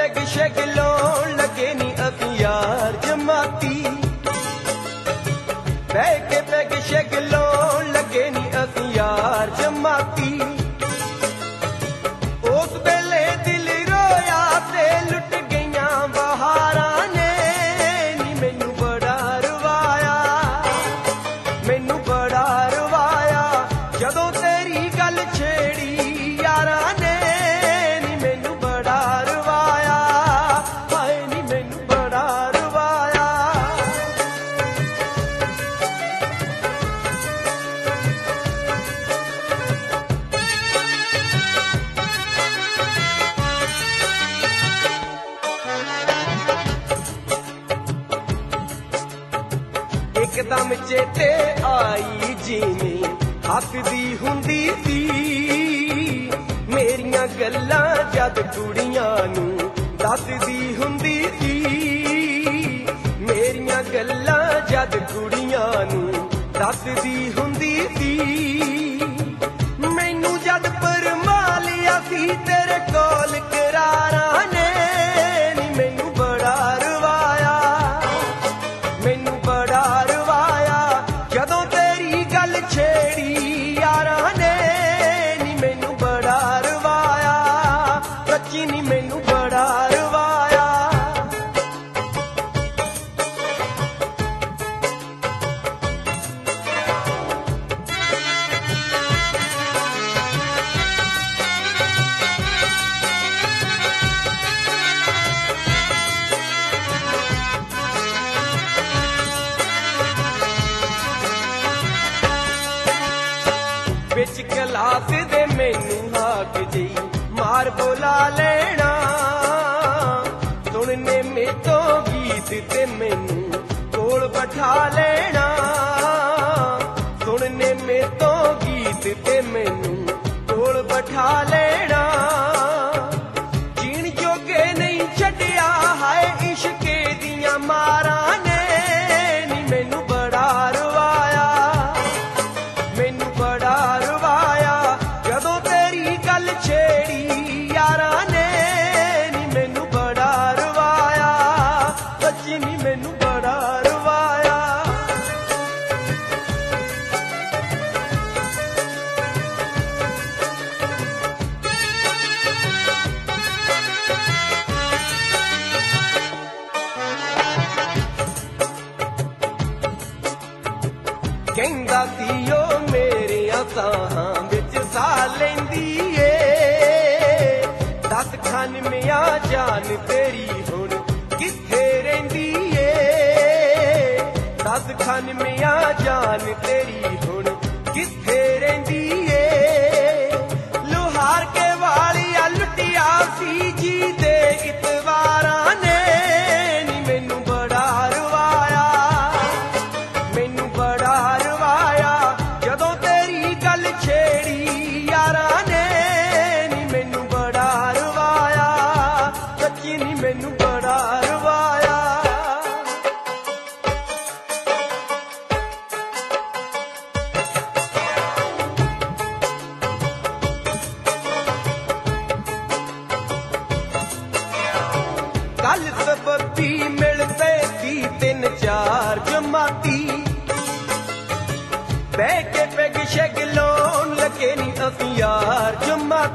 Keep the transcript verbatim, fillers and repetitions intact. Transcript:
Peg ਸ਼ੈਗ ਲਾਉਣ ਲੱਗੇ ਨੀ ਅਸੀਂ ਯਾਰ ਜਮਾਤੀ। ਬਹਿ ਕੇ ਪੈਗ ਸ਼ੈਗ ਲਾਉਣ ਲੱਗੇ ਨੀ ਅਸੀਂ ਯਾਰ ਜਮਾਤੀ। ਉਸ ਵੇਲੇ ਦਿਲ ਰੋਇਆ ਤੇ ਲੁੱਟ ਗਈਆਂ ਬਹਾਰਾਂ ਨੇ ਨੀ ਮੈਨੂੰ ਬੜਾ ਰਵਾਇਆ, ਮੈਨੂੰ ਬੜਾ ਰਵਾਇਆ ਜਦੋਂ ਤੇਰੀ ਗੱਲ ਛੇੜੀ ਯਾਰਾਂ ਨੇ ਨੀ ਮੈਨੂੰ ਬੜਾ ਰਵਾਇਆ, ਹਾਏ ਨੀ ਮੈਨੂੰ ਬੜਾ ਰਵਾਇਆ। ਇੱਕਦਮ ਚੇਤੇ ਆਈ ਜਿਵੇਂ ਹੱਸਦੀ ਹੁੰਦੀ ਸੀ, ਮੇਰੀਆਂ ਗੱਲਾਂ ਜਦ ਕੁੜੀਆਂ ਨੂੰ ਦੱਸਦੀ ਹੁੰਦੀ ਸੀ, ਮੇਰੀਆਂ ਗੱਲਾਂ ਜਦ ਕੁੜੀਆਂ ਨੂੰ ਦੱਸਦੀ ਹੁੰਦੀ ਸੀ। ਮੈਨੂੰ ਜਦ ਪਰਮਾ ਲਿਆ ਸੀ ਤੇਰੇ ਕੋਲ ਕਰਾਰਾਂ ਨੇ ਨੀ ਮੈਨੂੰ ਬੜਾ ਰਵਾਇਆ, ਮੈਨੂੰ ਬੜਾ ਰਵਾਇਆ ਜਦੋਂ ਤੇਰੀ ਗੱਲ ਛੇੜੀ ਯਾਰਾਂ ਨੇ ਨੀ ਮੈਨੂੰ ਬੜਾ ਰਵਾਇਆ, ਸੱਚੀ ਨੀ ਮੈਨੂੰ ਬੜਾ ਰਵਾਇਆ। ਵਿੱਚ ਕਲਾਸ ਦੇ ਮੈਨੂੰ ਹਾਕ ਜੀ ਮਾਰ ਬੋਲਾ ਲੈਣਾ, ਸੁਣਨੇ ਮੇਤੋਂ ਗੀਤ ਤੇ ਮੈਨੂੰ ਕੋਲ ਬਿਠਾ ਲੈਣਾ, ਸੁਣਨੇ ਮੇਤੋਂ ਗੀਤ ਤੇ ਮੈਨੂੰ ਕੋਲ ਬਿਠਾ ਲੈਣਾ। ਜੀਣ ਜੋਗੇ ਨਹੀਂ ਛੱਡਿਆ ਹਾਏ ਇਸ਼ਕੇ ਦੀਆਂ ਮਾਰਾਂ ਨੇ ਨੀ ਮੈਨੂੰ ਬੜਾ ਰਵਾਇਆ, ਮੈਨੂੰ ਬੜਾ ਰਵਾਇਆ ਜਦੋਂ ਤੇਰੀ ਗੱਲ ਛੇੜੀ ਯਾਰਾਂ ਨੇ ਨੀ ਮੈਨੂੰ ਬੜਾ ਰਵਾਇਆ, ਸੱਚੀ ਨੀ ਮੈਨੂੰ ਬੜਾ ਰਵਾਇਆ। ਕਹਿੰਦਾ ਸੀ ਉਹ ਮੇਰਿਆਂ ਸਾਹਾਂ ਵਿੱਚ ਸਾਹ ਲੈਂਦੀ ਏ, ਦਸ ਖਾਨਵਿਆਂ ਜਾਨ ਤੇਰੀ ਹੁਣ ਕਿੱਥੇ ਰਹਿੰਦੀ ਏ, ਦਸ ਖਾਨਵਿਆਂ ਜਾਨ ਤੇਰੀ ਹੁਣ ਕਿੱਥੇ ਰਹਿੰਦੀ ਏ। ਲੁਹਾਰ ਕੇ ਵਾਲੀਆ ਲੁੱਟਿਆ ਸੀ ਜੀ ਦੇ ਇਤਵਾਰਾਂ ਨੇ ਨੀ ਮੈਨੂੰ ਬੜਾ ਰਵਾਇਆ, ਮੈਨੂੰ ਬੜਾ ਰਵਾਇਆ ਜਦੋਂ ਤੇਰੀ ਗੱਲ ਛੇੜੀ ਯਾਰਾਂ ਨੇ ਨੀ ਮੈਨੂੰ ਬੜਾ ਰਵਾਇਆ, ਸੱਚੀ ਨੀ ਮੈਨੂੰ ਬੜਾ ਰਵਾਇਆ। ਕੱਲ ਸਬੱਬੀ ਮਿਲ ਪਏ ਸੀ ਤਿੰਨ ਚਾਰ ਜਮਾਤੀ, ਬਹਿ ਕੇ ਪੈਗ ਸ਼ੈਗ ਲਾਉਣ ਲੱਗੇ ਨੀ ਅਸੀਂ ਯਾਰ ਜਮਾਤੀ।